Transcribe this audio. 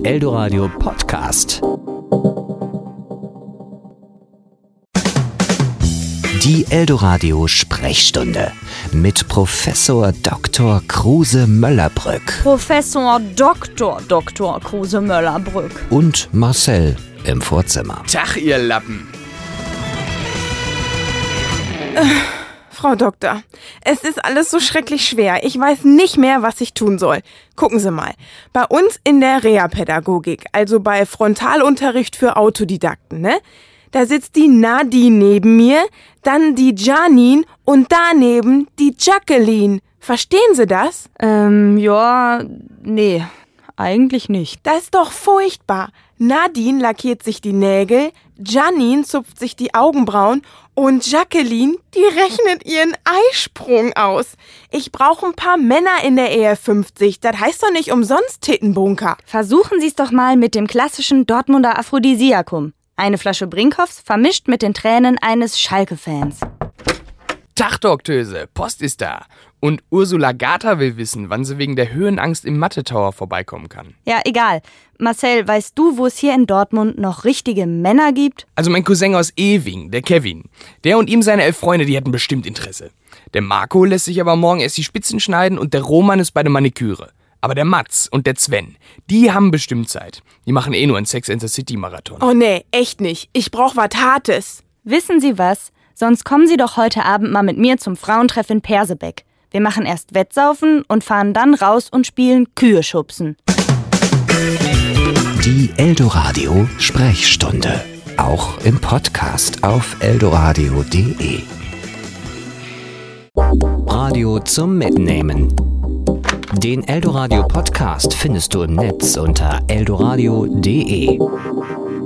Eldoradio Podcast. Die Eldoradio Sprechstunde mit Professor Dr. Kruse-Möllerbrück. Professor Dr. Kruse-Möllerbrück. Und Marcel im Vorzimmer. Tag, ihr Lappen. Frau Doktor, es ist alles so schrecklich schwer. Ich weiß nicht mehr, was ich tun soll. Gucken Sie mal. Bei uns in der Reha-Pädagogik, also bei Frontalunterricht für Autodidakten, ne? Da sitzt die Nadine neben mir, dann die Janine und daneben die Jacqueline. Verstehen Sie das? Nee, eigentlich nicht. Das ist doch furchtbar. Nadine lackiert sich die Nägel, Janine zupft sich die Augenbrauen und Jacqueline, die rechnet ihren Eisprung aus. Ich brauche ein paar Männer in der EF50. Das heißt doch nicht umsonst Tittenbunker. Versuchen Sie es doch mal mit dem klassischen Dortmunder Aphrodisiakum. Eine Flasche Brinkhoffs vermischt mit den Tränen eines Schalke-Fans. Tag, Doktöse, Post ist da. Und Ursula Gata will wissen, wann sie wegen der Höhenangst im Mathe-Tower vorbeikommen kann. Ja, egal. Marcel, weißt du, wo es hier in Dortmund noch richtige Männer gibt? Also mein Cousin aus Ewing, der Kevin. Der und ihm seine 11 Freunde, die hätten bestimmt Interesse. Der Marco lässt sich aber morgen erst die Spitzen schneiden und der Roman ist bei der Maniküre. Aber der Mats und der Sven, die haben bestimmt Zeit. Die machen eh nur einen Sex and the City Marathon. Oh nee, echt nicht. Ich brauch was Hartes. Wissen Sie was? Sonst kommen Sie doch heute Abend mal mit mir zum Frauentreff in Persebeck. Wir machen erst Wettsaufen und fahren dann raus und spielen Kühe schubsen. Die Eldoradio Sprechstunde. Auch im Podcast auf eldoradio.de. Radio zum Mitnehmen. Den Eldoradio Podcast findest du im Netz unter eldoradio.de.